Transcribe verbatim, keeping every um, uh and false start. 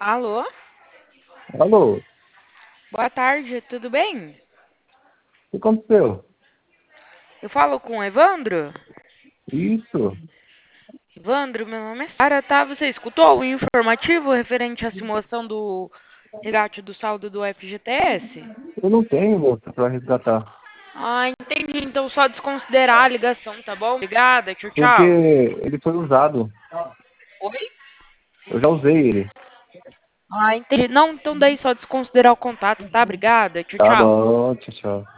Alô? Alô, o Boa tarde, tudo bem? que aconteceu? Eu falo com o Evandro? Isso, Evandro, meu nome é Sara, tá? Você escutou o informativo referente à simulação do resgate do saldo do F G T S? eu não tenho, moça, pra resgatar. Ah, entendi. Então só desconsiderar a ligação, tá bom? Obrigada, tchau, Porque tchau. ele foi usado. Oi? Eu já usei ele. Ah, entendi. Não, então daí só desconsiderar o contato, tá? Obrigada, tchau, Tá tchau. bom, tchau, tchau.